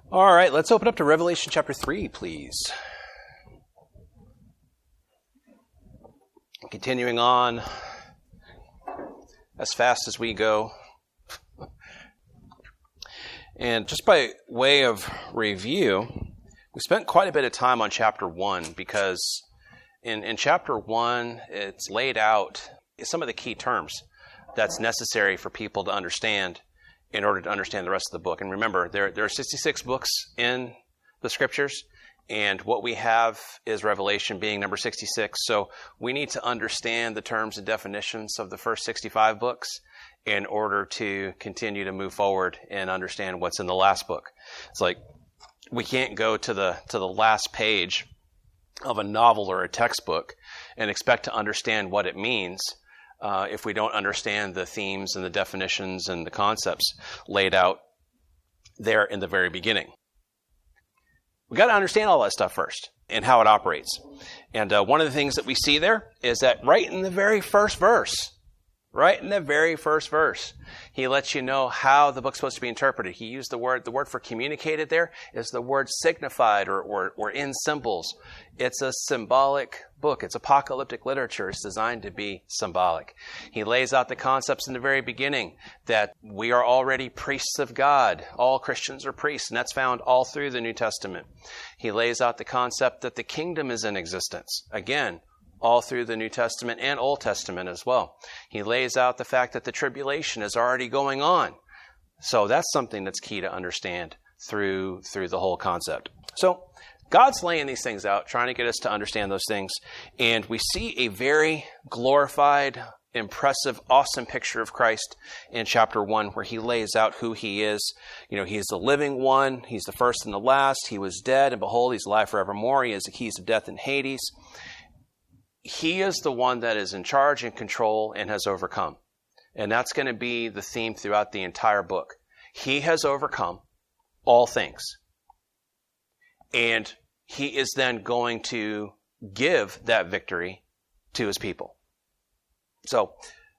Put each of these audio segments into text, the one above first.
All right, let's open up to Revelation chapter 3, please. Continuing on as fast as we go. And just by way of review, we spent quite a bit of time on chapter 1 because in chapter 1, it's laid out some of the key terms that's necessary for people to understand in order to understand the rest of the book. And remember, there are 66 books in the scriptures, and what we have is Revelation being number 66. So we need to understand the terms and definitions of the first 65 books in order to continue to move forward and understand what's in the last book. It's like we can't go to the last page of a novel or a textbook and expect to understand what it means if we don't understand the themes and the definitions and the concepts laid out there in the very beginning. We got to understand all that stuff first and how it operates. And one of the things that we see there is that right in the very first verse, he lets you know how the book's supposed to be interpreted. He used the word for communicated there is the word signified or in symbols. It's a symbolic book. It's apocalyptic literature. It's designed to be symbolic. He lays out the concepts in the very beginning that we are already priests of God. All Christians are priests, and that's found all through the New Testament. He lays out the concept that the kingdom is in existence. Again, all through the New Testament and Old Testament as well. He lays out the fact that the tribulation is already going on. So that's something that's key to understand through the whole concept. So God's laying these things out, trying to get us to understand those things. And we see a very glorified, impressive, awesome picture of Christ in chapter 1 where he lays out who he is. You know, he is the living one. He's the first and the last. He was dead, and behold, he's alive forevermore. He has the keys of death and Hades. He is the one that is in charge and control and has overcome. And that's going to be the theme throughout the entire book. He has overcome all things. And he is then going to give that victory to his people. So,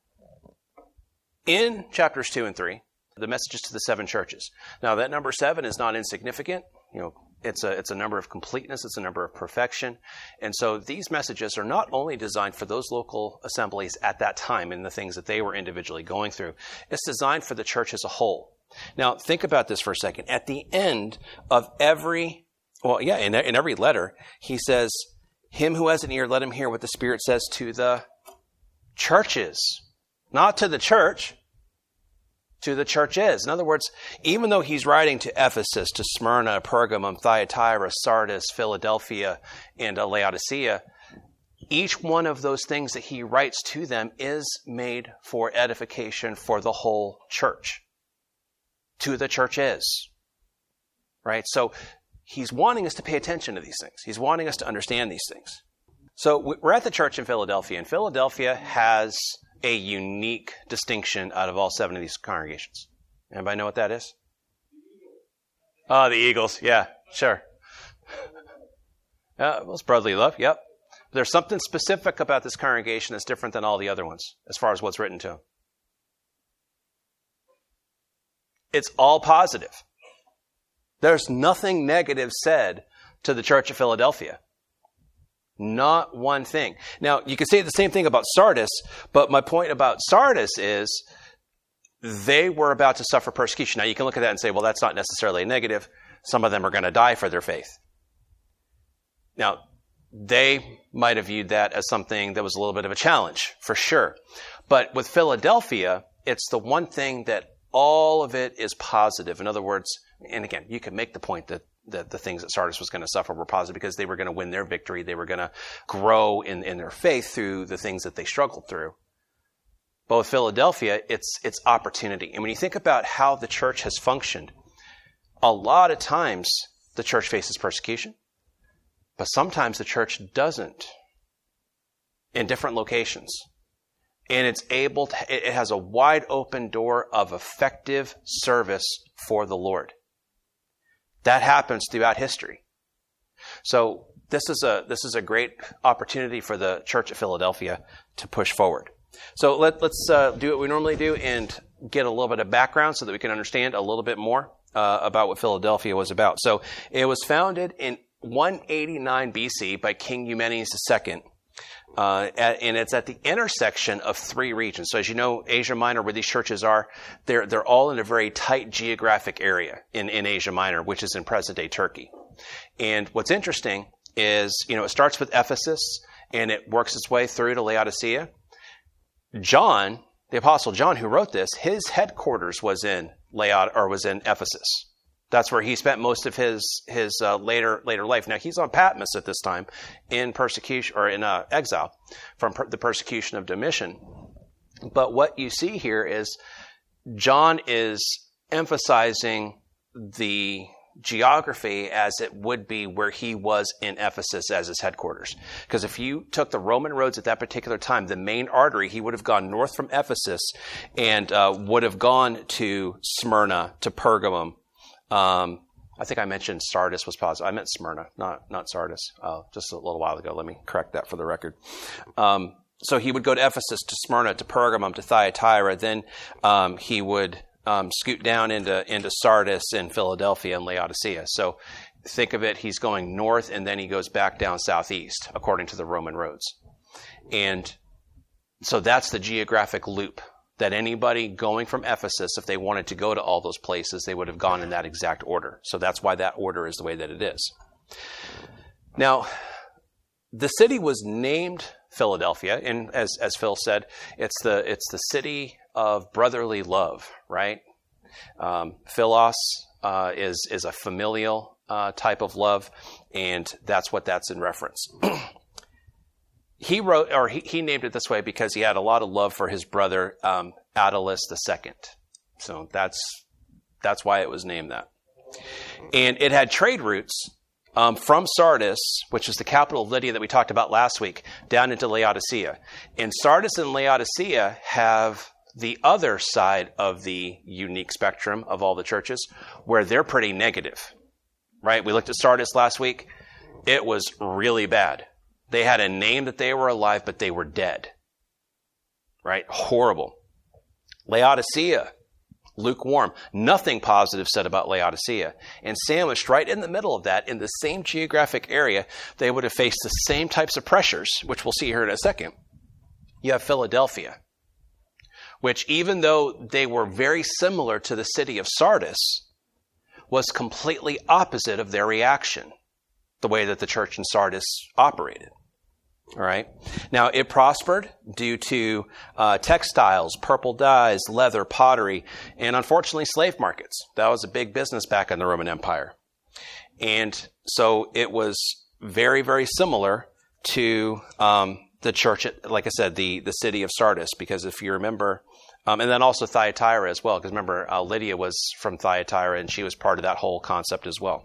in chapters 2 and 3, the messages to the 7 churches. Now, that number 7 is not insignificant. You know, it's a number of completeness. It's a number of perfection. And so these messages are not only designed for those local assemblies at that time and the things that they were individually going through. It's designed for the church as a whole. Now, think about this for a second. At the end of every, in every letter, he says, him who has an ear, let him hear what the Spirit says to the churches. Not to the church, to the churches. In other words, even though he's writing to Ephesus, to Smyrna, Pergamum, Thyatira, Sardis, Philadelphia, and Laodicea, each one of those things that he writes to them is made for edification for the whole church. To the churches. Right? So he's wanting us to pay attention to these things. He's wanting us to understand these things. So we're at the church in Philadelphia, and Philadelphia has a unique distinction out of all 7 of these congregations. Anybody know what that is? Oh, the Eagles. Yeah, sure. Well, it's brotherly love. Yep. There's something specific about this congregation that's different than all the other ones as far as what's written to them. It's all positive. There's nothing negative said to the church of Philadelphia. Not one thing. Now, you can say the same thing about Sardis, but my point about Sardis is they were about to suffer persecution. Now, you can look at that and say, well, that's not necessarily a negative. Some of them are going to die for their faith. Now, they might have viewed that as something that was a little bit of a challenge, for sure. But with Philadelphia, it's the one thing that all of it is positive. In other words, and again, you can make the point that the things that Sardis was going to suffer were positive because they were going to win their victory. They were going to grow in their faith through the things that they struggled through. But with Philadelphia, it's opportunity. And when you think about how the church has functioned, a lot of times the church faces persecution, but sometimes the church doesn't in different locations. And it has a wide open door of effective service for the Lord. That happens throughout history. So this is a great opportunity for the Church of Philadelphia to push forward. So let's do what we normally do and get a little bit of background so that we can understand a little bit more about what Philadelphia was about. So it was founded in 189 BC by King Eumenes II. And it's at the intersection of three regions. So as you know, Asia Minor, where these churches are, they're all in a very tight geographic area in Asia Minor, which is in present-day Turkey. And what's interesting is, it starts with Ephesus, and it works its way through to Laodicea. John, the Apostle John, who wrote this, his headquarters was in Ephesus. That's where he spent most of his later life. Now he's on Patmos at this time, in persecution or in exile from the persecution of Domitian. But what you see here is John is emphasizing the geography as it would be where he was in Ephesus as his headquarters. Because if you took the Roman roads at that particular time, the main artery, he would have gone north from Ephesus and would have gone to Smyrna, to Pergamum. I think I mentioned Sardis was positive. I meant Smyrna, not Sardis, just a little while ago. Let me correct that for the record. So he would go to Ephesus, to Smyrna, to Pergamum, to Thyatira. Then he would scoot down into Sardis and Philadelphia and Laodicea. So think of it, he's going north and then he goes back down southeast, according to the Roman roads. And so that's the geographic loop that anybody going from Ephesus, if they wanted to go to all those places, they would have gone in that exact order. So that's why that order is the way that it is. Now, the city was named Philadelphia, and as Phil said, it's the city of brotherly love, right? Philos is a familial type of love, and that's what that's in reference. He named it this way because he had a lot of love for his brother Attalus II. So that's why it was named that. And it had trade routes from Sardis, which is the capital of Lydia that we talked about last week, down into Laodicea. And Sardis and Laodicea have the other side of the unique spectrum of all the churches, where they're pretty negative, right? We looked at Sardis last week. It was really bad. They had a name that they were alive, but they were dead. Right? Horrible. Laodicea, lukewarm. Nothing positive said about Laodicea. And sandwiched right in the middle of that, in the same geographic area, they would have faced the same types of pressures, which we'll see here in a second. You have Philadelphia, which even though they were very similar to the city of Sardis, was completely opposite of their reaction, the way that the church in Sardis operated. All right. Now, it prospered due to textiles, purple dyes, leather, pottery, and unfortunately slave markets. That was a big business back in the Roman Empire. And so it was very, very similar to the church, like I said, the city of Sardis, because if you remember, and then also Thyatira as well, because remember, Lydia was from Thyatira and she was part of that whole concept as well.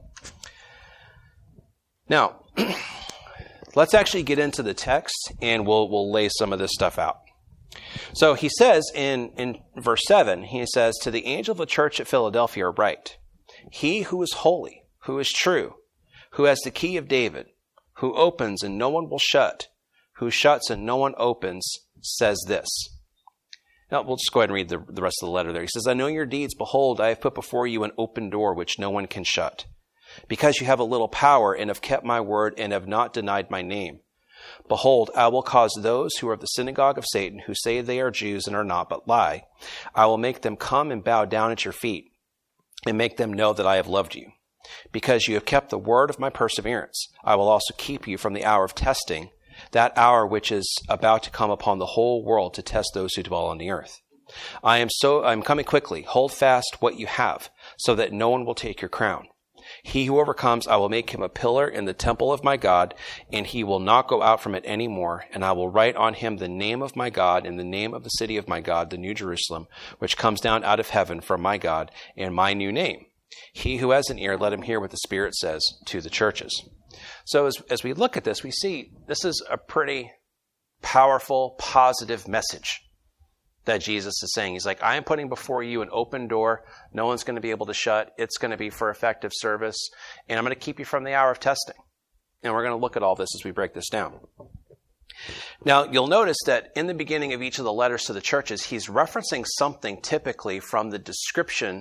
Now, let's actually get into the text and we'll lay some of this stuff out. So he says in verse 7, he says, "To the angel of the church at Philadelphia write, he who is holy, who is true, who has the key of David, who opens and no one will shut, who shuts and no one opens, says this." Now, we'll just go ahead and read the rest of the letter there. He says, "I know your deeds. Behold, I have put before you an open door which no one can shut. Because you have a little power and have kept my word and have not denied my name. Behold, I will cause those who are of the synagogue of Satan, who say they are Jews and are not but lie, I will make them come and bow down at your feet and make them know that I have loved you. Because you have kept the word of my perseverance, I will also keep you from the hour of testing, that hour which is about to come upon the whole world to test those who dwell on the earth. I am coming quickly. Hold fast what you have, so that no one will take your crown. He who overcomes, I will make him a pillar in the temple of my God, and he will not go out from it any more. And I will write on him the name of my God and the name of the city of my God, the New Jerusalem, which comes down out of heaven from my God, and my new name. He who has an ear, let him hear what the Spirit says to the churches." So as we look at this, we see this is a pretty powerful, positive message that Jesus is saying. He's like, I am putting before you an open door. No one's going to be able to shut. It's going to be for effective service. And I'm going to keep you from the hour of testing. And we're going to look at all this as we break this down. Now, you'll notice that in the beginning of each of the letters to the churches, he's referencing something typically from the description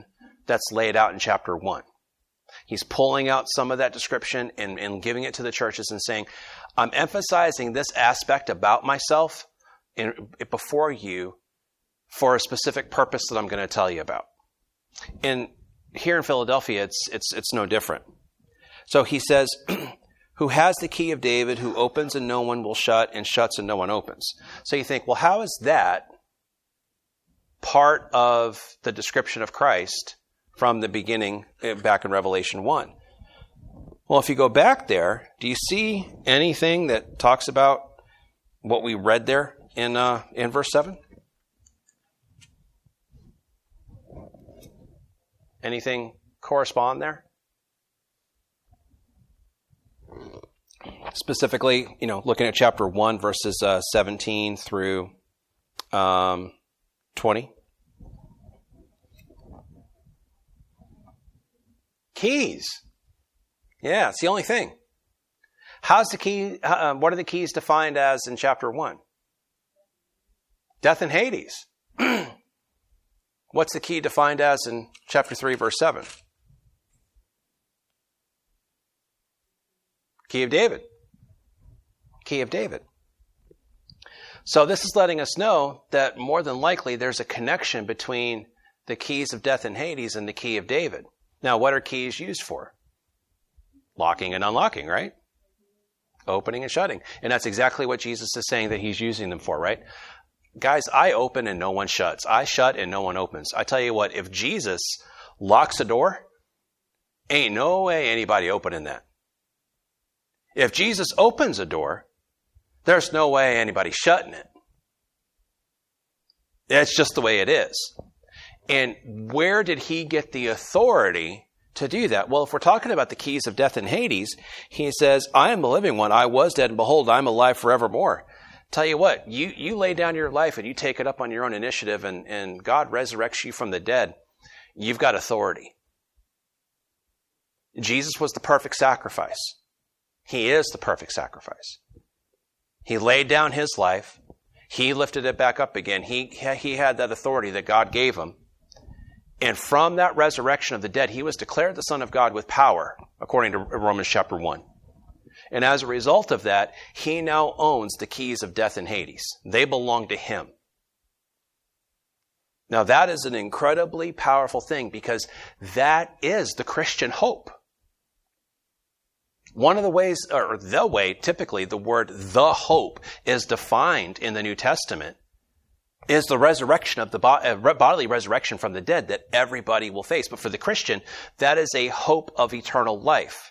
that's laid out in chapter 1. He's pulling out some of that description and giving it to the churches and saying, I'm emphasizing this aspect about myself before you for a specific purpose that I'm going to tell you about. And here in Philadelphia, it's no different. So he says, who has the key of David, who opens and no one will shut, and shuts and no one opens. So you think, well, how is that part of the description of Christ from the beginning back in Revelation 1? Well, if you go back there, do you see anything that talks about what we read there in verse 7? Anything correspond there? Specifically, looking at chapter 1, verses 17 through 20. Keys. Yeah, it's the only thing. How's the key? What are the keys defined as in chapter 1? Death and Hades. What's the key defined as in chapter 3, verse 7? Key of David. Key of David. So this is letting us know that more than likely there's a connection between the keys of death and Hades and the key of David. Now, what are keys used for? Locking and unlocking, right? Opening and shutting. And that's exactly what Jesus is saying that he's using them for, right? Guys, I open and no one shuts. I shut and no one opens. I tell you what, if Jesus locks a door, ain't no way anybody opening that. If Jesus opens a door, there's no way anybody shutting it. That's just the way it is. And where did he get the authority to do that? Well, if we're talking about the keys of death and Hades, he says, I am the living one. I was dead, and behold, I'm alive forevermore. Tell you what, you lay down your life and you take it up on your own initiative and God resurrects you from the dead. You've got authority. Jesus was the perfect sacrifice. He is the perfect sacrifice. He laid down his life. He lifted it back up again. He had that authority that God gave him. And from that resurrection of the dead, he was declared the Son of God with power, according to Romans chapter 1. And as a result of that, he now owns the keys of death and Hades. They belong to him. Now that is an incredibly powerful thing because that is the Christian hope. One of the ways, or the way, typically the word the hope is defined in the New Testament is the resurrection of the bodily resurrection from the dead that everybody will face. But for the Christian, that is a hope of eternal life.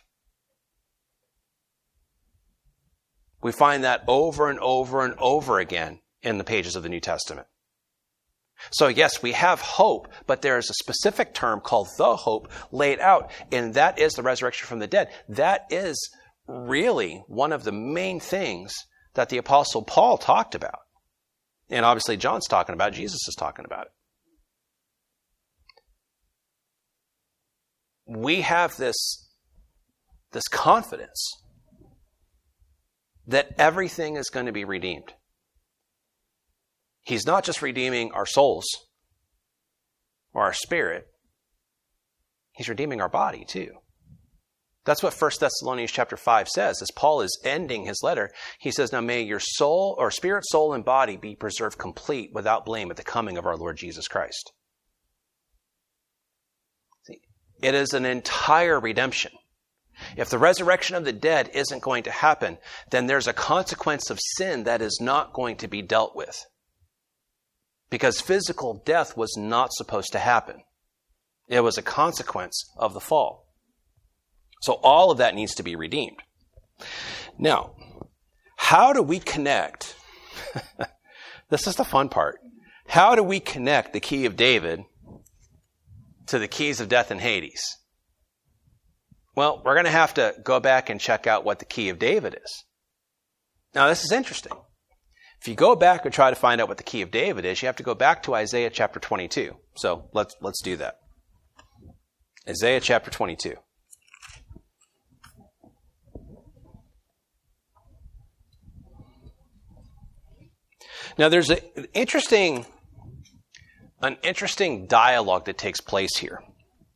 We find that over and over and over again in the pages of the New Testament. So yes, we have hope, but there is a specific term called the hope laid out, and that is the resurrection from the dead. That is really one of the main things that the Apostle Paul talked about. And obviously John's talking about it, Jesus is talking about it. We have this confidence that everything is going to be redeemed. He's not just redeeming our souls or our spirit. He's redeeming our body too. That's what 1 Thessalonians chapter 5 says. As Paul is ending his letter, he says, now may your soul or spirit, soul, and body be preserved complete without blame at the coming of our Lord Jesus Christ. See, it is an entire redemption. If the resurrection of the dead isn't going to happen, then there's a consequence of sin that is not going to be dealt with. Because physical death was not supposed to happen. It was a consequence of the fall. So all of that needs to be redeemed. Now, how do we connect? This is the fun part. How do we connect the key of David to the keys of death and Hades? Well, we're going to have to go back and check out what the key of David is. Now, this is interesting. If you go back and try to find out what the key of David is, you have to go back to Isaiah chapter 22. So let's do that. Isaiah chapter 22. Now, there's an interesting dialogue that takes place here.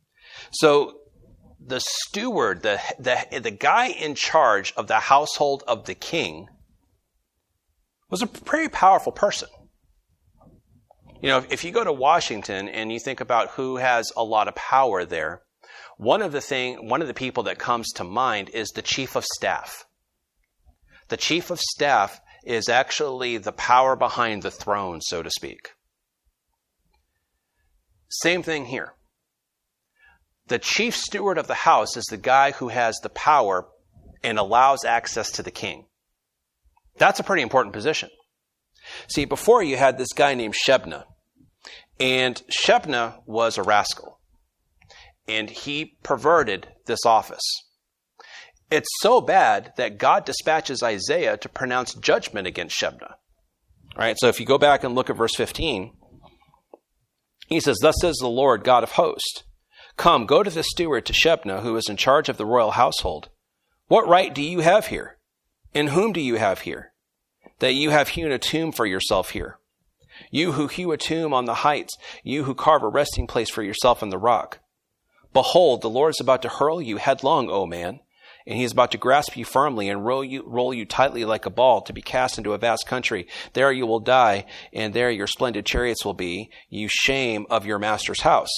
So the steward, the guy in charge of the household of the king, was a pretty powerful person. You know, if you go to Washington and you think about who has a lot of power there, one of the people that comes to mind is the chief of staff. The chief of staff is actually the power behind the throne, so to speak. Same thing here. The chief steward of the house is the guy who has the power and allows access to the king. That's a pretty important position. See, before you had this guy named Shebna, and Shebna was a rascal, and he perverted this office. It's so bad that God dispatches Isaiah to pronounce judgment against Shebna. All right, so if you go back and look at verse 15, he says, "Thus says the Lord God of hosts, come, go to the steward, to Shebna, who is in charge of the royal household. What right do you have here? And whom do you have here? That you have hewn a tomb for yourself here. You who hew a tomb on the heights, you who carve a resting place for yourself in the rock. Behold, the Lord is about to hurl you headlong, O man, and he is about to grasp you firmly and roll you tightly like a ball, to be cast into a vast country. There you will die, and there your splendid chariots will be, you shame of your master's house."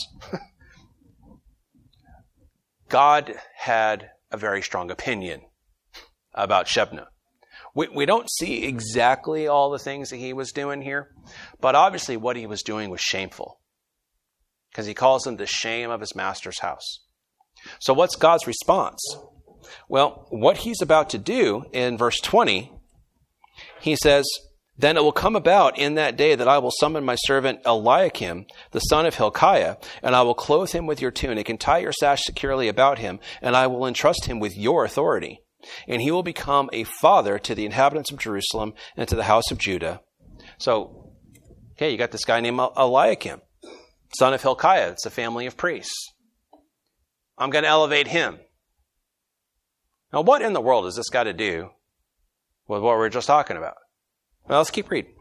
God had a very strong opinion about Shebna. We don't see exactly all the things that he was doing here, but obviously what he was doing was shameful, because he calls him the shame of his master's house. So what's God's response? Well, what he's about to do in verse 20, he says, "Then it will come about in that day that I will summon my servant Eliakim, the son of Hilkiah, and I will clothe him with your tunic and tie your sash securely about him, and I will entrust him with your authority. And he will become a father to the inhabitants of Jerusalem and to the house of Judah." So, okay, you got this guy named Eliakim, son of Hilkiah. It's a family of priests. I'm going to elevate him. Now, what in the world does this got to do with what we were just talking about? Well, let's keep reading.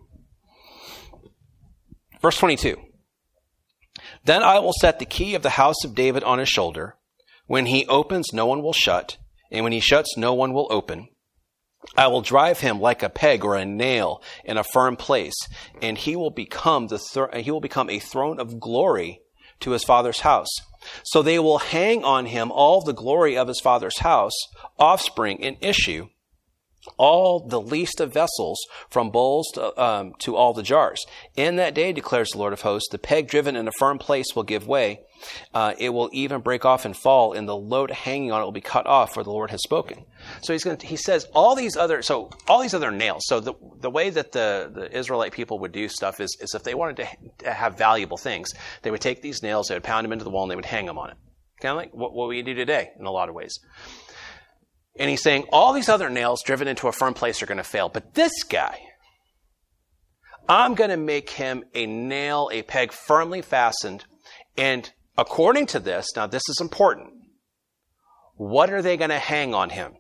Verse 22. "Then I will set the key of the house of David on his shoulder. When he opens, no one will shut, and when he shuts, no one will open. I will drive him like a peg or a nail in a firm place, and he will become a throne of glory to his father's house. So they will hang on him all the glory of his father's house, offspring and issue, all the least of vessels, from bowls to all the jars. In that day, declares the Lord of hosts, the peg driven in a firm place will give way. It will even break off and fall, and the load hanging on it will be cut off, for the Lord has spoken." So he says all these other nails. So the way that the Israelite people would do stuff is if they wanted to have valuable things, they would take these nails, they would pound them into the wall, and they would hang them on it. Kind of like what we do today in a lot of ways. And he's saying all these other nails driven into a firm place are going to fail. But this guy, I'm going to make him a nail, a peg firmly fastened. And according to this, now this is important, what are they going to hang on him?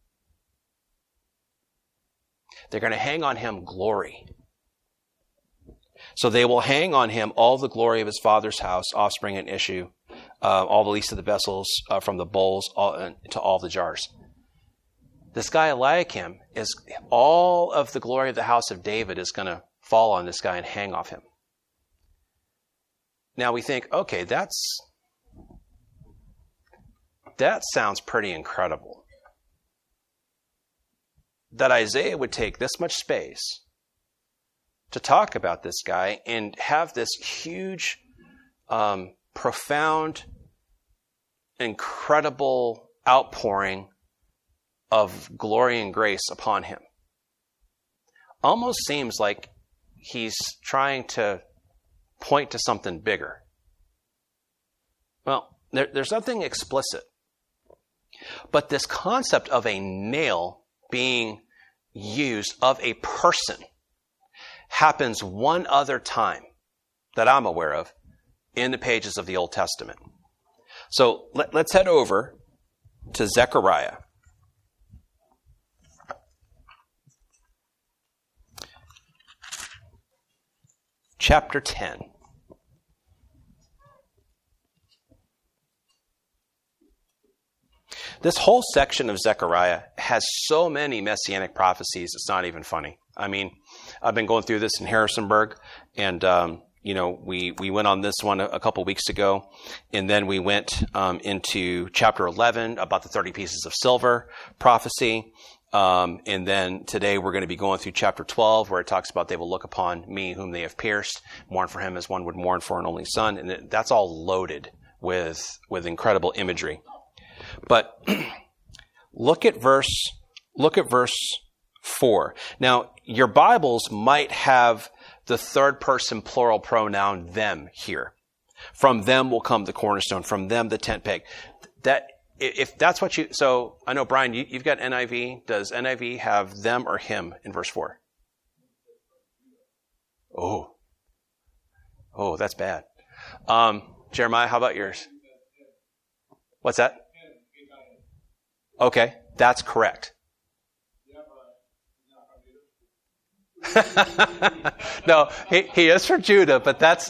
They're going to hang on him glory. So they will hang on him all the glory of his father's house, offspring and issue, all the least of the vessels, from the bowls to all the jars. This guy Eliakim, is all of the glory of the house of David is going to fall on this guy and hang off him. Now we think, okay, that sounds pretty incredible. That Isaiah would take this much space to talk about this guy and have this huge, profound, incredible outpouring of glory and grace upon him. Almost seems like he's trying to point to something bigger. Well, there's nothing explicit. But this concept of a nail being used of a person happens one other time that I'm aware of in the pages of the Old Testament. So let's head over to Zechariah. Chapter 10. This whole section of Zechariah has so many messianic prophecies, it's not even funny. I mean, I've been going through this in Harrisonburg, and we went on this one a couple weeks ago, and then we went into chapter 11 about the 30 pieces of silver prophecy. And then today we're going to be going through chapter 12, where it talks about they will look upon me whom they have pierced, mourn for him as one would mourn for an only son. And that's all loaded with incredible imagery. But look at verse 4. Now, your Bibles might have the third person plural pronoun them here. From them will come the cornerstone. From them, the tent peg. If that's what so I know, Brian, you've got NIV. Does NIV have them or him in verse 4? Oh, that's bad. Jeremiah, how about yours? What's that? Okay, that's correct. No, he is from Judah, but that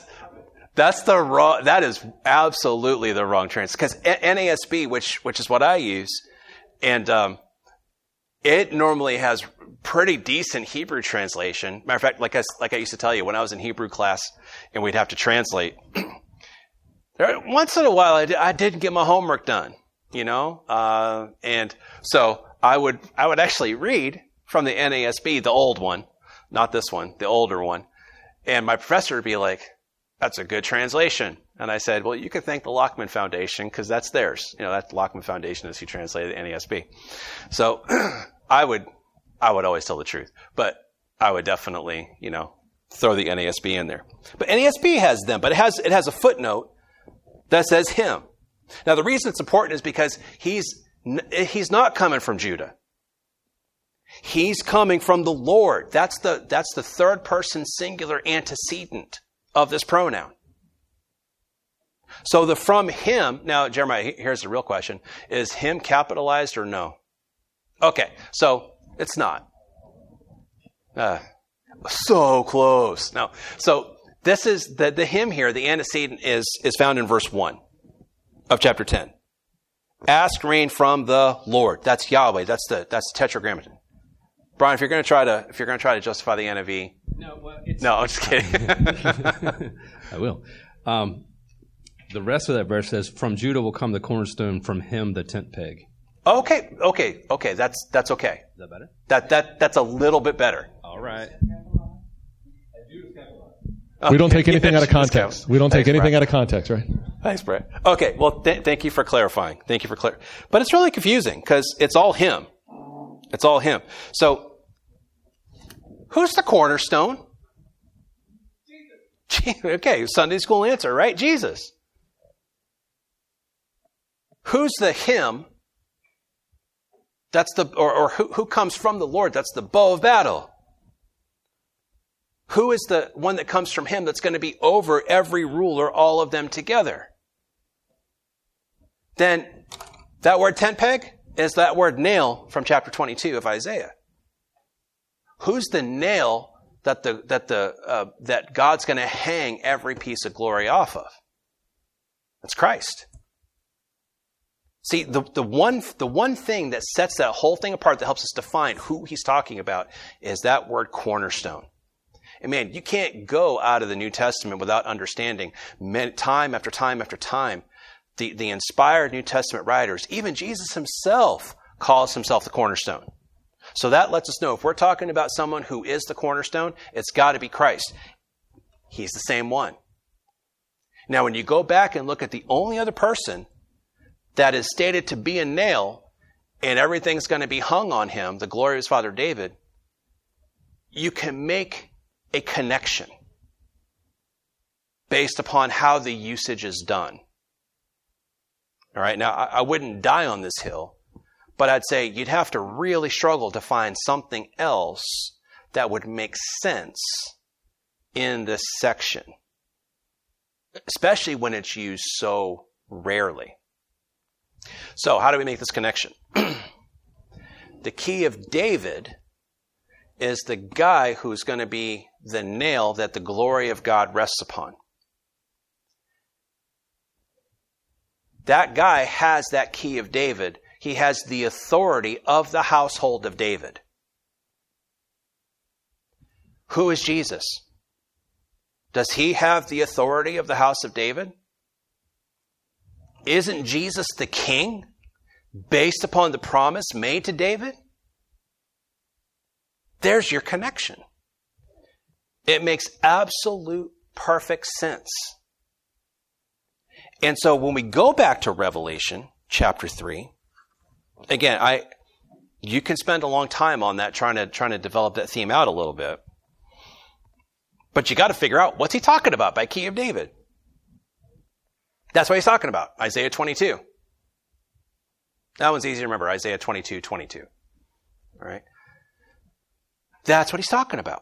is absolutely the wrong translation. Because NASB, which is what I use, and it normally has pretty decent Hebrew translation. Matter of fact, like I used to tell you, when I was in Hebrew class and we'd have to translate, once in a while I didn't get my homework done, and so I would actually read from the NASB, the old one, not this one, the older one, and my professor would be like, "That's a good translation." And I said, "Well, you could thank the Lockman Foundation, because that's theirs. That Lockman Foundation is who translated the NASB." So I would always tell the truth, but I would definitely, throw the NASB in there. But NASB has them, but it has a footnote that says him. Now, the reason it's important is because he's not coming from Judah. He's coming from the Lord. That's the third person singular antecedent of this pronoun. So the from him, now Jeremiah, here's the real question. Is him capitalized or no? Okay, so it's not. So close. No. So this is the him here, the antecedent is found in verse 1 of chapter 10. Ask rain from the Lord. That's Yahweh. That's the tetragrammaton. Brian, if you're going to try to justify the NIV. No, I'm just kidding. I will. The rest of that verse says, "From Judah will come the cornerstone, from him the tent peg." Okay. That's okay. Is that better? That's a little bit better. All right. We don't take anything out of context. We don't take anything out of context, right? Thanks, Brett. Okay, well, thank you for clarifying. But it's really confusing because it's all him. It's all him. So, who's the cornerstone? Jesus. Okay, Sunday school answer, right? Jesus. Who's the him? That's who comes from the Lord? That's the bow of battle. Who is the one that comes from him that's going to be over every ruler, all of them together? Then that word tent peg is that word nail from chapter 22 of Isaiah. Who's the nail that God's going to hang every piece of glory off of? That's Christ. See, the one thing that sets that whole thing apart, that helps us define who he's talking about, is that word cornerstone. And man, you can't go out of the New Testament without understanding time after time after time the inspired New Testament writers, even Jesus himself calls himself the cornerstone. So that lets us know if we're talking about someone who is the cornerstone, it's got to be Christ. He's the same one. Now, when you go back and look at the only other person that is stated to be a nail and everything's going to be hung on him, the glory of his father David, you can make a connection based upon how the usage is done. All right, now I wouldn't die on this hill, but I'd say you'd have to really struggle to find something else that would make sense in this section, especially when it's used so rarely. So how do we make this connection? The key of David is the guy who's going to be the nail that the glory of God rests upon. That guy has that key of David. he has the authority of the household of David. Who is Jesus? Does he have the authority of the house of David? Isn't Jesus the king based upon the promise made to David? There's your connection. It makes absolute perfect sense. And so when we go back to Revelation chapter 3, again, you can spend a long time on that trying to develop that theme out a little bit. But you got to figure out, what's he talking about by key of David? That's what he's talking about. Isaiah 22. That one's easy to remember. Isaiah 22:22. All right. That's what he's talking about.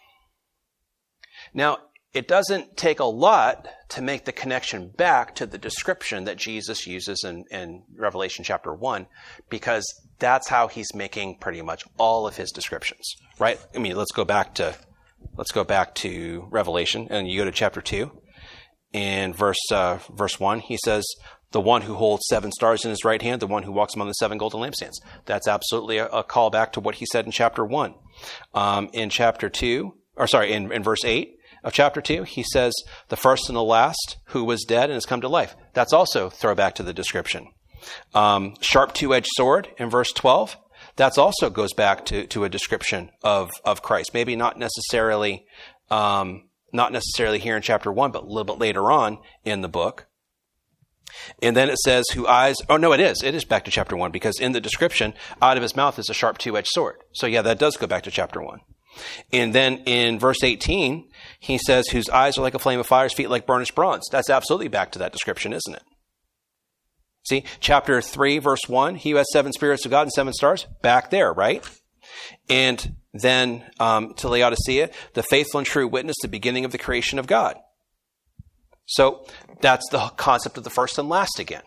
Now, it doesn't take a lot to make the connection back to the description that Jesus uses in Revelation chapter 1, because that's how he's making pretty much all of his descriptions, right? I mean, let's go back to Revelation, and you go to chapter 2, and verse 1, he says, the one who holds 7 stars in his right hand, the one who walks among the 7 golden lampstands. That's absolutely a call back to what he said in chapter 1. In verse 8 of chapter 2, he says, the first and the last who was dead and has come to life. That's also throwback to the description. Sharp two-edged sword in verse 12. That's also goes back to a description of Christ. Maybe not necessarily here in chapter 1, but a little bit later on in the book. And then it says, it is back to chapter 1, because in the description, out of his mouth is a sharp two-edged sword. So yeah, that does go back to chapter 1. And then in verse 18, he says, whose eyes are like a flame of fire, his feet like burnished bronze. That's absolutely back to that description, isn't it? See, chapter 3, verse 1, he who has 7 spirits of God and 7 stars, back there, right? And then to Laodicea, the faithful and true witness, the beginning of the creation of God. So that's the concept of the first and last again.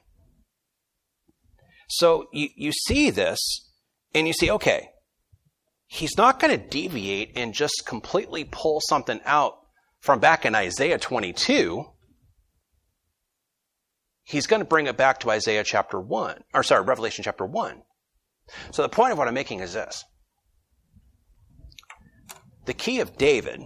So you see this, and you see, okay, he's not going to deviate and just completely pull something out from back in Isaiah 22. He's going to bring it back to Revelation chapter 1. So the point of what I'm making is this. The key of David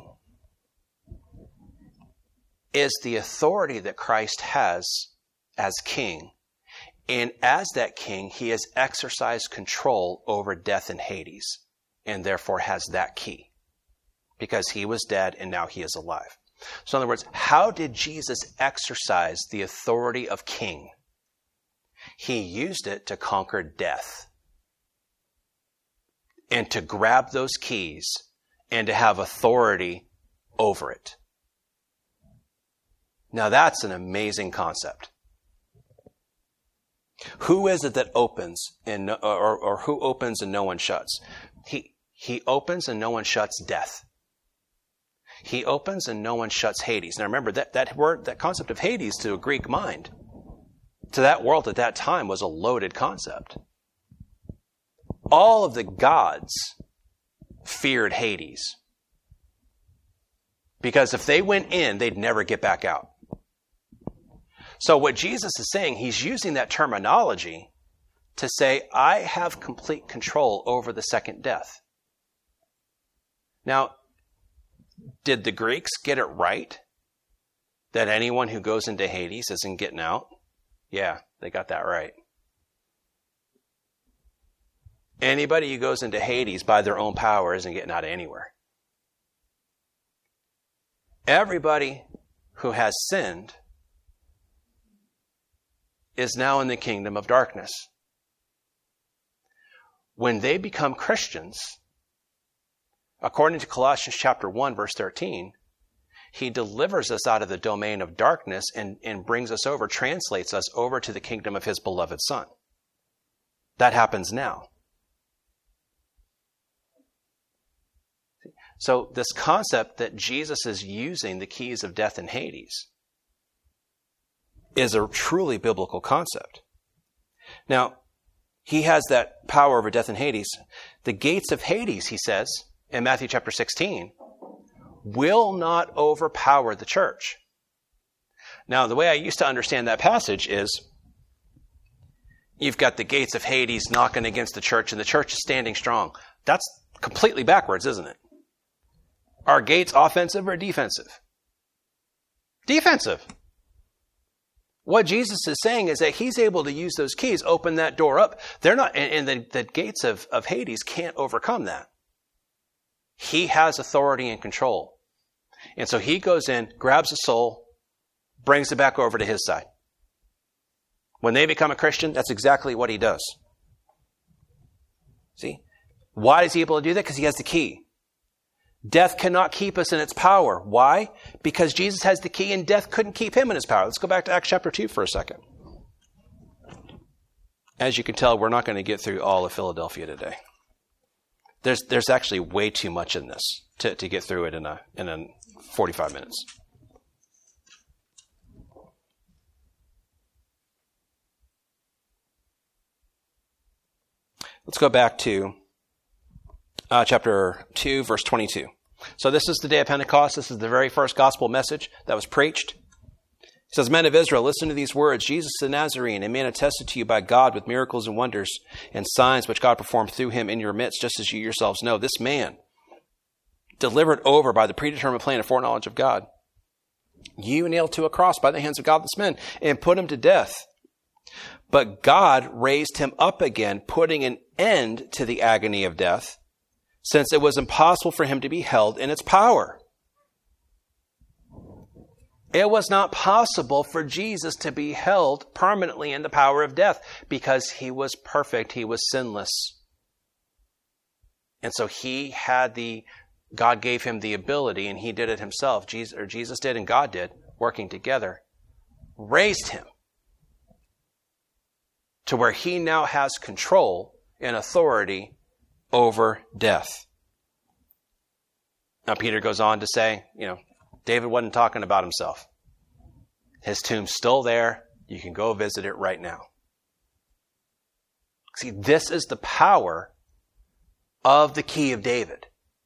is the authority that Christ has as king. And as that king, he has exercised control over death and Hades, and therefore has that key, because he was dead and now he is alive. So in other words, how did Jesus exercise the authority of king? He used it to conquer death and to grab those keys and to have authority over it. Now that's an amazing concept. Who is it that opens or who opens and no one shuts? He opens and no one shuts death. He opens and no one shuts Hades. Now remember, that concept of Hades to a Greek mind, to that world at that time, was a loaded concept. All of the gods feared Hades, because if they went in, they'd never get back out. So what Jesus is saying, he's using that terminology to say, I have complete control over the second death. Now, did the Greeks get it right that anyone who goes into Hades isn't getting out? Yeah, they got that right. Anybody who goes into Hades by their own power isn't getting out of anywhere. Everybody who has sinned is now in the kingdom of darkness. When they become Christians, according to Colossians chapter 1, verse 13, he delivers us out of the domain of darkness and brings us over, translates us over to the kingdom of his beloved Son. That happens now. So this concept that Jesus is using the keys of death and Hades is a truly biblical concept. Now, he has that power over death and Hades. The gates of Hades, he says, in Matthew chapter 16, will not overpower the church. Now, the way I used to understand that passage is, you've got the gates of Hades knocking against the church and the church is standing strong. That's completely backwards, isn't it? Are gates offensive or defensive? Defensive. What Jesus is saying is that he's able to use those keys, open that door up. They're not, and the gates of Hades can't overcome that. He has authority and control. And so he goes in, grabs a soul, brings it back over to his side. When they become a Christian, that's exactly what he does. See? Why is he able to do that? Because he has the key. Death cannot keep us in its power. Why? Because Jesus has the key and death couldn't keep him in his power. Let's go back to Acts chapter 2 for a second. As you can tell, we're not going to get through all of Philadelphia today. There's actually way too much in this to get through it in 45 minutes. Let's go back to chapter 2, verse 22. So this is the day of Pentecost. This is the very first gospel message that was preached. It says, "Men of Israel, listen to these words. Jesus the Nazarene, a man attested to you by God with miracles and wonders and signs which God performed through him in your midst, just as you yourselves know. This man, delivered over by the predetermined plan and foreknowledge of God, you nailed to a cross by the hands of godless men and put him to death. But God raised him up again, putting an end to the agony of death, since it was impossible for him to be held in its power." It was not possible for Jesus to be held permanently in the power of death because he was perfect. He was sinless. And so God gave him the ability, and he did it himself. Jesus did and God did, working together, raised him to where he now has control and authority over death. Now, Peter goes on to say, David wasn't talking about himself. His tomb's still there. You can go visit it right now. See, this is the power of the key of David.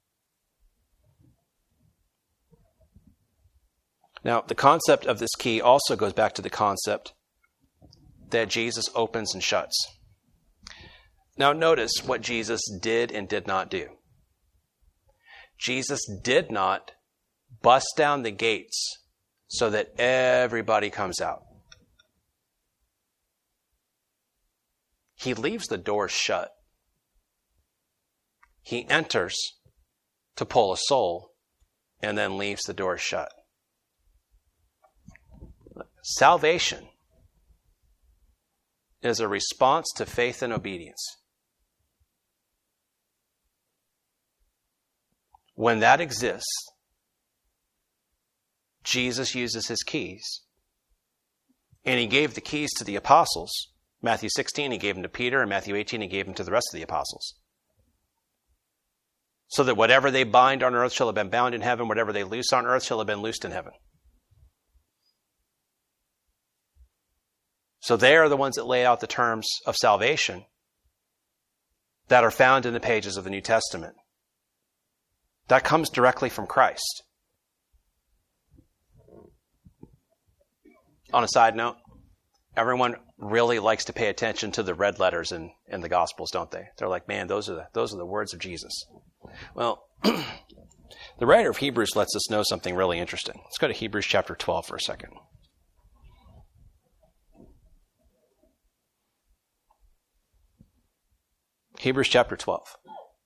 Now, the concept of this key also goes back to the concept that Jesus opens and shuts. Now, notice what Jesus did and did not do. Jesus did not bust down the gates so that everybody comes out. He leaves the doors shut. He enters to pull a soul and then leaves the doors shut. Salvation is a response to faith and obedience. When that exists, Jesus uses his keys. And he gave the keys to the apostles. Matthew 16, he gave them to Peter, and Matthew 18, he gave them to the rest of the apostles. So that whatever they bind on earth shall have been bound in heaven, whatever they loose on earth shall have been loosed in heaven. So they are the ones that lay out the terms of salvation that are found in the pages of the New Testament. That comes directly from Christ. On a side note, everyone really likes to pay attention to the red letters in the Gospels, don't they? They're like, man, those are the words of Jesus. Well, the writer of Hebrews lets us know something really interesting. Let's go to Hebrews chapter 12 for a second. Hebrews chapter 12.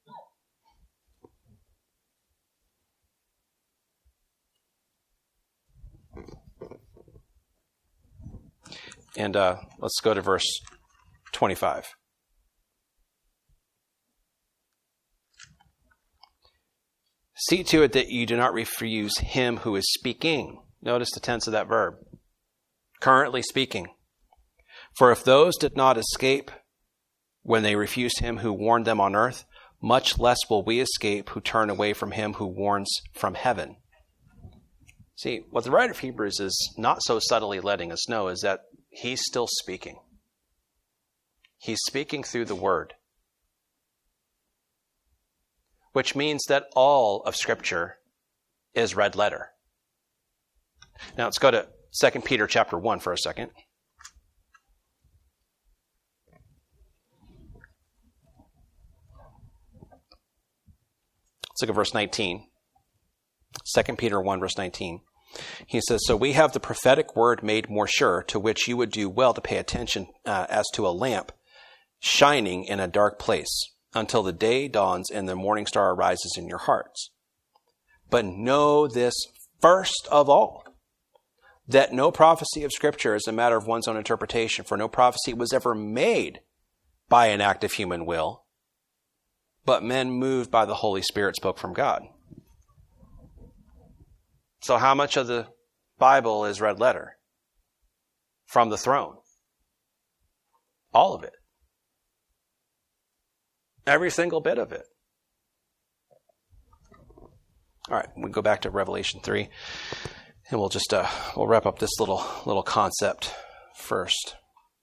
And let's go to verse 25. See to it that you do not refuse him who is speaking. Notice the tense of that verb. Currently speaking. For if those did not escape when they refused him who warned them on earth, much less will we escape who turn away from him who warns from heaven. See, what the writer of Hebrews is not so subtly letting us know is that he's still speaking. He's speaking through the Word. Which means that all of Scripture is red letter. Now let's go to 2 Peter chapter 1 for a second. Let's look at verse 19. 2 Peter 1, verse 19. He says, "So we have the prophetic word made more sure, to which you would do well to pay attention as to a lamp shining in a dark place, until the day dawns and the morning star arises in your hearts. But know this first of all, that no prophecy of Scripture is a matter of one's own interpretation, for no prophecy was ever made by an act of human will, but men moved by the Holy Spirit spoke from God." So how much of the Bible is red letter from the throne? All of it. Every single bit of it. All right, we go back to Revelation 3, and we'll just we'll wrap up this little concept first.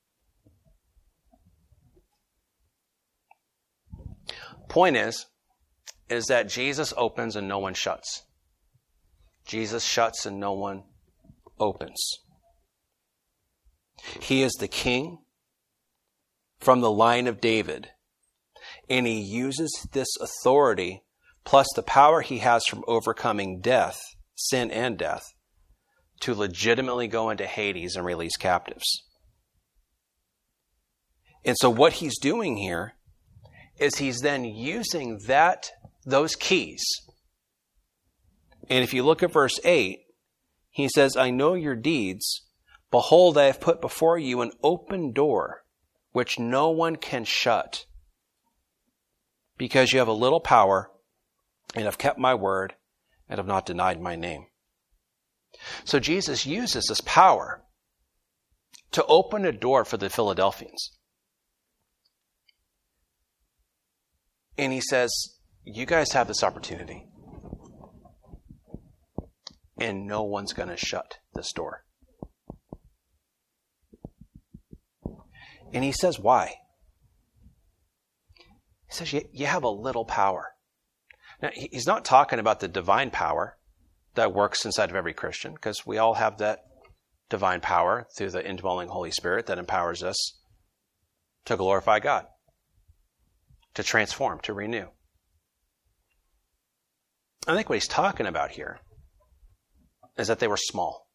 Point is that Jesus opens and no one shuts. Jesus shuts and no one opens. He is the king from the line of David, and he uses this authority plus the power he has from overcoming death, sin and death, to legitimately go into Hades and release captives. And so what he's doing here is he's then using those keys. And if you look at verse 8, he says, "I know your deeds. Behold, I have put before you an open door, which no one can shut. Because you have a little power, and have kept my word, and have not denied my name." So Jesus uses this power to open a door for the Philadelphians. And he says, you guys have this opportunity, and no one's going to shut this door. And he says, why? He says, you have a little power. Now, he's not talking about the divine power that works inside of every Christian, because we all have that divine power through the indwelling Holy Spirit that empowers us to glorify God, to transform, to renew. I think what he's talking about here is that they were small.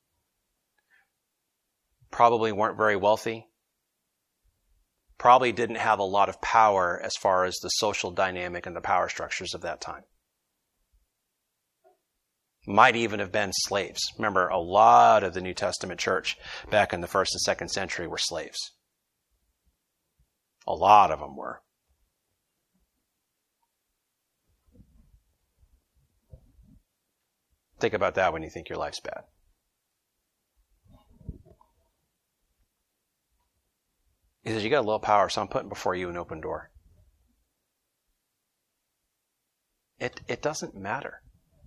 Probably weren't very wealthy. Probably didn't have a lot of power as far as the social dynamic and the power structures of that time. Might even have been slaves. Remember, a lot of the New Testament church back in the 1st and 2nd century were slaves. A lot of them were. Think about that when you think your life's bad. He says, you got a little power, so I'm putting before you an open door. It doesn't matter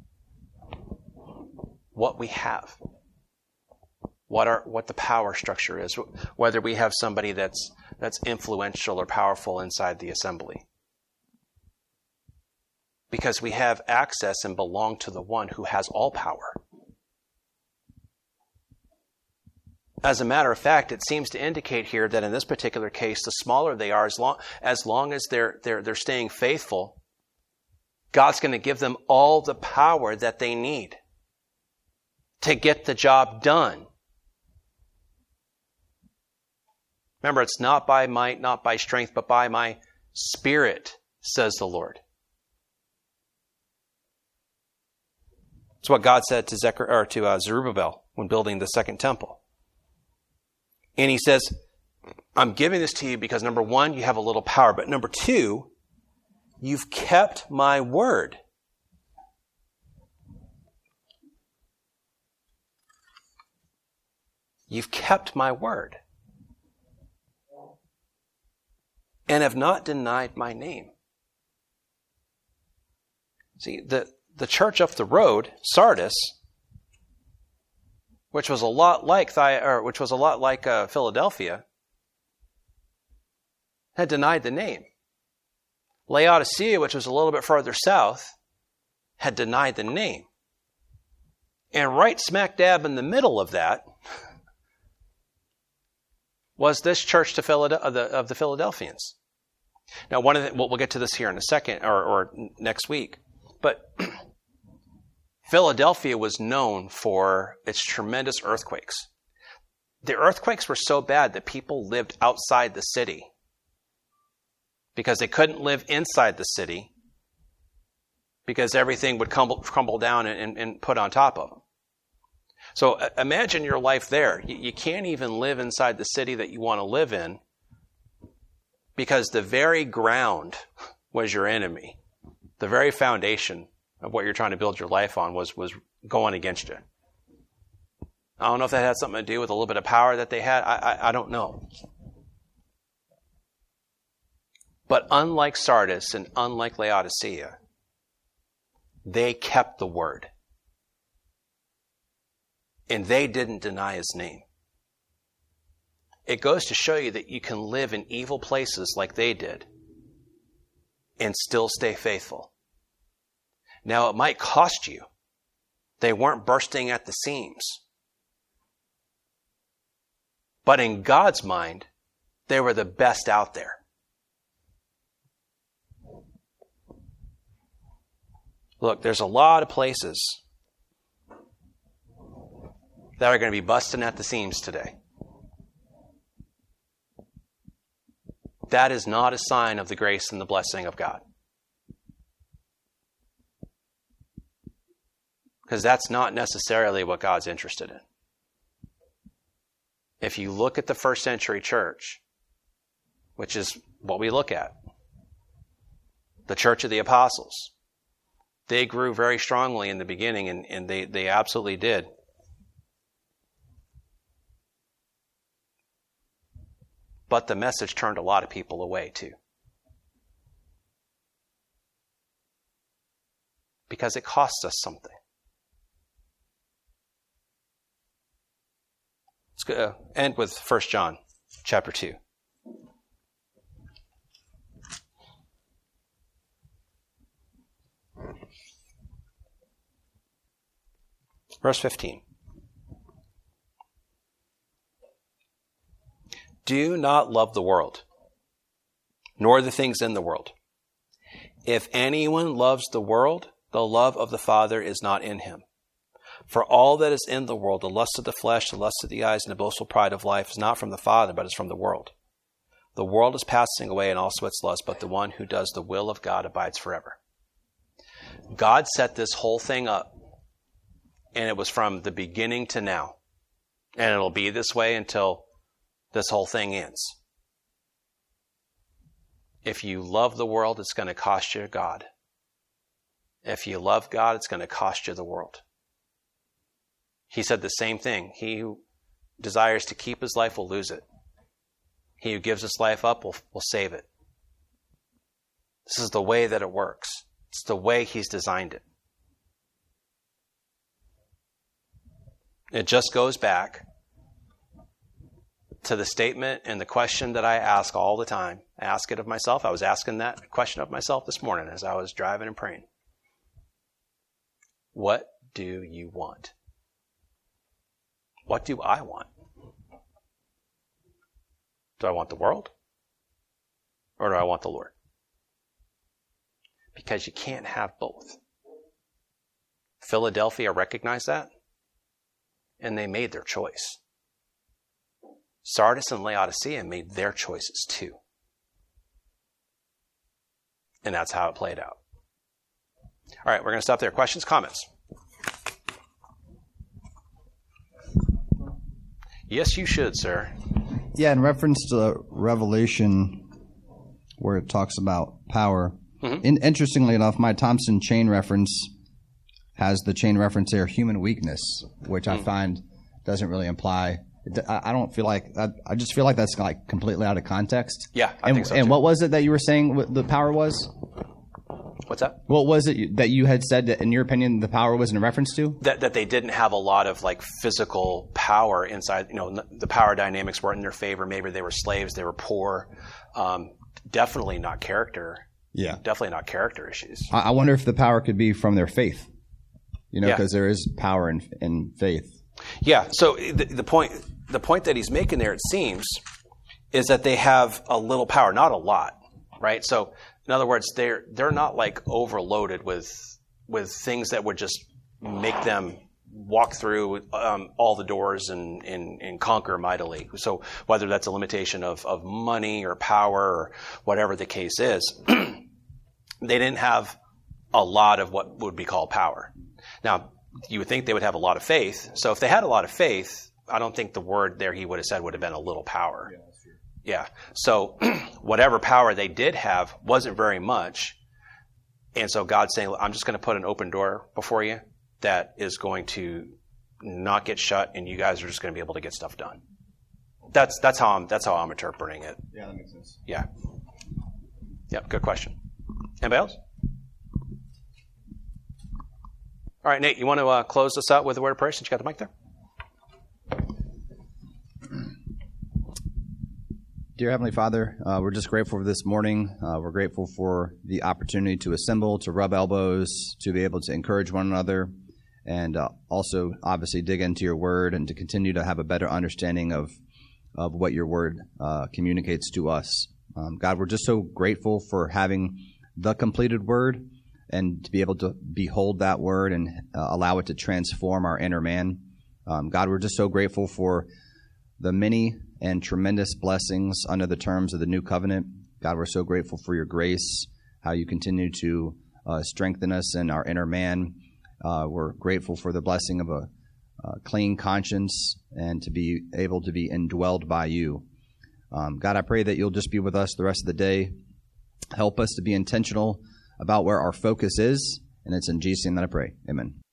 what we have, what the power structure is, whether we have somebody that's influential or powerful inside the assembly. Because we have access and belong to the one who has all power. As a matter of fact, it seems to indicate here that in this particular case, the smaller they are, as long as they're staying faithful, God's going to give them all the power that they need to get the job done. Remember, it's not by might, not by strength, but by my Spirit, says the Lord. It's what God said to Zerubbabel when building the second temple. And he says, I'm giving this to you because, number one, you have a little power. But number two, you've kept my word. You've kept my word. And have not denied my name. See, the church up the road, Sardis, which was a lot like Philadelphia, had denied the name. Laodicea, which was a little bit further south, had denied the name. And right smack dab in the middle of that was this church of the Philadelphians. Now, we'll get to this here in a second or next week. But Philadelphia was known for its tremendous earthquakes. The earthquakes were so bad that people lived outside the city because they couldn't live inside the city because everything would crumble down and put on top of them. So imagine your life there. You can't even live inside the city that you want to live in because the very ground was your enemy. The very foundation of what you're trying to build your life on was going against you. I don't know if that had something to do with a little bit of power that they had. I don't know. But unlike Sardis and unlike Laodicea, they kept the word. And they didn't deny his name. It goes to show you that you can live in evil places like they did and still stay faithful. Now, it might cost you. They weren't bursting at the seams. But in God's mind, they were the best out there. Look, there's a lot of places that are going to be busting at the seams today. That is not a sign of the grace and the blessing of God. Because that's not necessarily what God's interested in. If you look at the first century church, which is what we look at, the Church of the Apostles, they grew very strongly in the beginning, and they absolutely did. But the message turned a lot of people away too. Because it costs us something. Let's end with 1 John chapter 2. Verse 15. Do not love the world, nor the things in the world. If anyone loves the world, the love of the Father is not in him. For all that is in the world, the lust of the flesh, the lust of the eyes, and the boastful pride of life is not from the Father, but is from the world. The world is passing away and also its lust, but the one who does the will of God abides forever. God set this whole thing up, and it was from the beginning to now. And it'll be this way until this whole thing ends. If you love the world, it's going to cost you God. If you love God, it's going to cost you the world. He said the same thing. He who desires to keep his life will lose it. He who gives his life up will save it. This is the way that it works. It's the way he's designed it. It just goes back to the statement and the question that I ask all the time. I ask it of myself. I was asking that question of myself this morning as I was driving and praying. What do you want? What do I want? Do I want the world? Or do I want the Lord? Because you can't have both. Philadelphia recognized that, and they made their choice. Sardis and Laodicea made their choices too. And that's how it played out. All right, we're going to stop there. Questions, comments? Yes, you should, sir. Yeah, in reference to Revelation, where it talks about power. Mm-hmm. Interestingly enough, my Thompson chain reference has the chain reference there, human weakness, which I find doesn't really imply. I don't feel like I just feel like that's like completely out of context. Yeah, I think so too. And what was it that you were saying the power was? What's that? What was it that you had said that, in your opinion, the power was in reference to? That they didn't have a lot of like physical power inside. You know, the power dynamics weren't in their favor. Maybe they were slaves. They were poor. Definitely not character. Yeah. Definitely not character issues. I wonder if the power could be from their faith. You know, because there is power in faith. Yeah. So the point that he's making there, it seems, is that they have a little power, not a lot, right? So in other words, they're not like overloaded with with things that would just make them walk through all the doors and conquer mightily. So whether that's a limitation of money or power or whatever the case is, they didn't have a lot of what would be called power. Now, you would think they would have a lot of faith. So if they had a lot of faith, I don't think the word there he would have said would have been a little power. Yeah, that's true. Yeah. So whatever power they did have wasn't very much. And so God's saying, I'm just going to put an open door before you that is going to not get shut, and you guys are just going to be able to get stuff done. That's how I'm interpreting it. Yeah, that makes sense. Yeah. Yep, good question. Anybody else? All right, Nate, you want to close this out with a word of prayer since you got the mic there? Dear Heavenly Father, we're just grateful for this morning. We're grateful for the opportunity to assemble, to rub elbows, to be able to encourage one another, and also obviously dig into your word and to continue to have a better understanding of what your word communicates to us. God, we're just so grateful for having the completed word and to be able to behold that word and allow it to transform our inner man. God, we're just so grateful for the many and tremendous blessings under the terms of the new covenant. God, we're so grateful for your grace, how you continue to strengthen us in our inner man. We're grateful for the blessing of a clean conscience and to be able to be indwelled by you. God, I pray that you'll just be with us the rest of the day. Help us to be intentional about where our focus is, and it's in Jesus' name that I pray. Amen.